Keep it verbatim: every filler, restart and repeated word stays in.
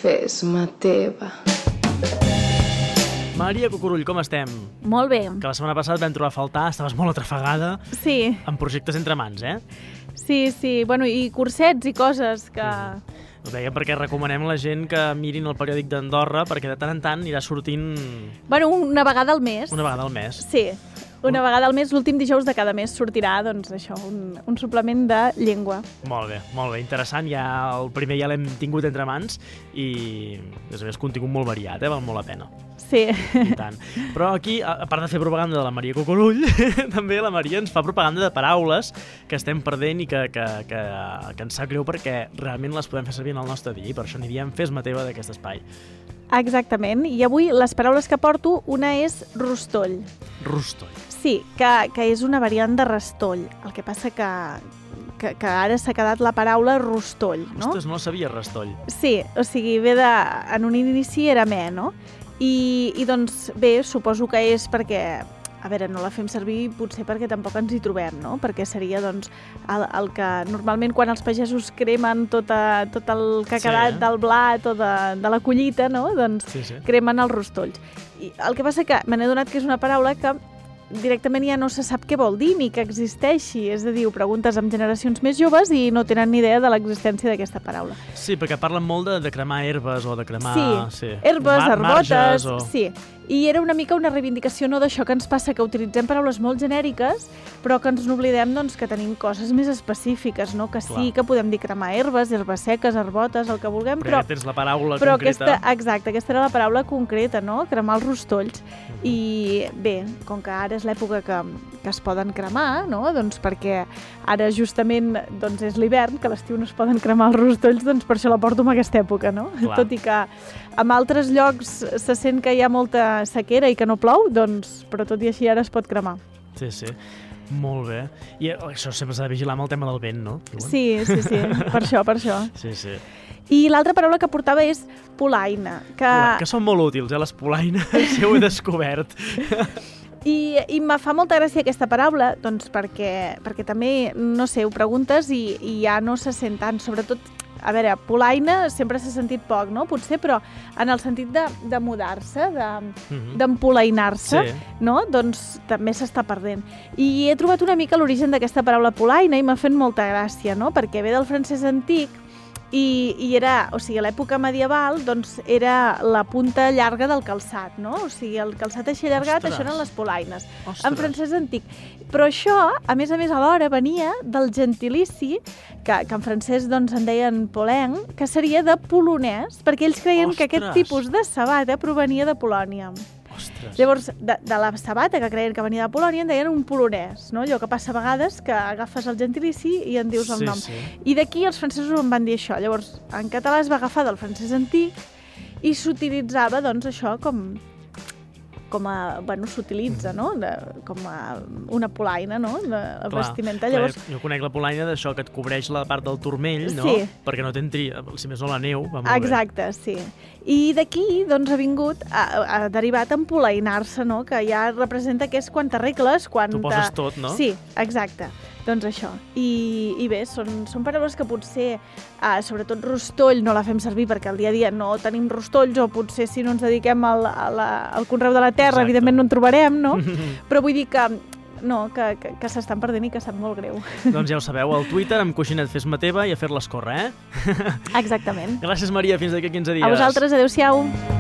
Fes-me teva. Maria Cucurull, com estem? Molt bé. Que la setmana passada et vam trobar a faltar, estaves molt atrafegada. Sí. Amb projectes entre mans, eh? Sí, sí. Bueno, i cursets i coses que... Mm. Ho dèiem perquè recomanem a la gent que mirin el periòdic d'Andorra, perquè de tant en tant anirà sortint... Bueno, una vegada al mes. Una vegada al mes. Sí. Una vegada al mes, l'últim dijous de cada mes, sortirà, doncs, això, un, un suplement de llengua. Molt bé, molt bé, interessant. Ja el primer ja l'hem tingut entre mans i, a més, contingut molt variat, eh? Val molt la pena. Sí. I tant. Però aquí, a part de fer propaganda de la Maria Cucurull, també la Maria ens fa propaganda de paraules que estem perdent i que, que, que, que ens sap greu perquè realment les podem fer servir en el nostre dia i per això n'hi diem Fes-me teva d'aquest espai. Exactament. I avui les paraules que porto, una és rostoll. Rostoll. Sí, que, que és una variant de rastoll. El que passa que, que, que ara s'ha quedat la paraula rostoll, no? Ostres, no la sabia, rastoll. Sí, o sigui, ve de... En un inici era me, no? I, i doncs, bé, suposo que és perquè... A veure, no la fem servir potser perquè tampoc ens hi trobem, no? Perquè seria, doncs, el, el que normalment quan els pagesos cremen tot, a, tot el que ha Sí, quedat eh? del blat o de, de la collita, no? Doncs Sí, sí. cremen els rostolls. I el que passa que me n'he donat que és una paraula que directament ja no se sap què vol dir ni que existeixi. És a dir, ho preguntes amb generacions més joves i no tenen ni idea de l'existència d'aquesta paraula. Sí, perquè parlen molt de, de cremar herbes o de cremar... Sí, sí. herbes, Mar- herbotes... marges o... Sí, i era una mica una reivindicació no d'això que ens passa, que utilitzem paraules molt genèriques, però que ens n'oblidem doncs, que tenim coses més específiques, no? Que sí Clar. que podem dir cremar herbes, herbes seques, herbotes, el que vulguem, Però però... ja tens la paraula Però concreta. aquesta, exacte, aquesta era la paraula concreta, no? Cremar els rostolls. I bé, com que ara és l'època que, que es poden cremar, no? Doncs perquè ara justament doncs, és l'hivern, que a l'estiu no es poden cremar els rostolls, doncs per això la porto en aquesta època, no? Clar. Tot i que en altres llocs se sent que hi ha molta sequera i que no plou, doncs, però tot i així ara es pot cremar. Sí, sí. Molt bé. I això sempre s'ha de vigilar amb el tema del vent, no? Diuen? Sí, sí, sí, per això, per això. Sí, sí. I l'altra paraula que portava és polaina, que... Que són molt útils, eh, les polaines, ja ho he descobert. I, i me fa molta gràcia aquesta paraula, doncs perquè, perquè també, no sé, ho preguntes i, i ja no se sent tant, sobretot, a veure, polaina sempre s'ha sentit poc, no? Potser, però en el sentit de, de mudar-se, de, Mhm. d'empolainar-se, Sí. no? Doncs també s'està perdent. I he trobat una mica l'origen d'aquesta paraula polaina i m'ha fet molta gràcia, no? Perquè ve del francès antic i, i era, o sigui, a l'època medieval, doncs era la punta llarga del calçat, no? O sigui, el calçat així allargat, Ostres. això eren les polaines, Ostres. en francès antic. Però això, a més a més, alhora venia del gentilici, que, que en francès doncs en deien polenc, que seria de polonès, perquè ells creien Ostres. que aquest tipus de sabata provenia de Polònia. Ostres. Llavors, de, de la sabata que creien que venia de Polònia en deien un polonès, no? Allò que passa a vegades que agafes el gentilici i en dius el Sí, nom. sí. I d'aquí els francesos en van dir això. Llavors, en català es va agafar del francès antic i s'utilitzava, doncs, això com, com a... Bueno, s'utilitza, no? De, com a una polaina, no? De, la Clar, vestimenta. clar, Llavors, jo conec la polaina d'això que et cobreix la part del turmell, no? Sí. Perquè no t'entri, si més no, la neu. Va molt bé. exacte, sí. I d'aquí, doncs, ha vingut, ha, ha derivat en polainar-se, no? Que ja representa que és quan t'arregles, quan... T'ho poses tot, no? Sí, exacte. Doncs això. I, i bé, són, són paraules que potser, eh, sobretot rostoll, no la fem servir perquè al dia a dia no tenim rostolls, o potser si no ens dediquem al, a la, al conreu de la terra, Exacte. evidentment no en trobarem, no? Però vull dir que no, que, que, que s'estan perdent i que sap molt greu. Doncs ja ho sabeu, al Twitter, amb coixinet Fes-me teva i a fer-les córrer, eh? Exactament. Gràcies, Maria. Fins d'aquí a quinze dies. A vosaltres, adeu-siau.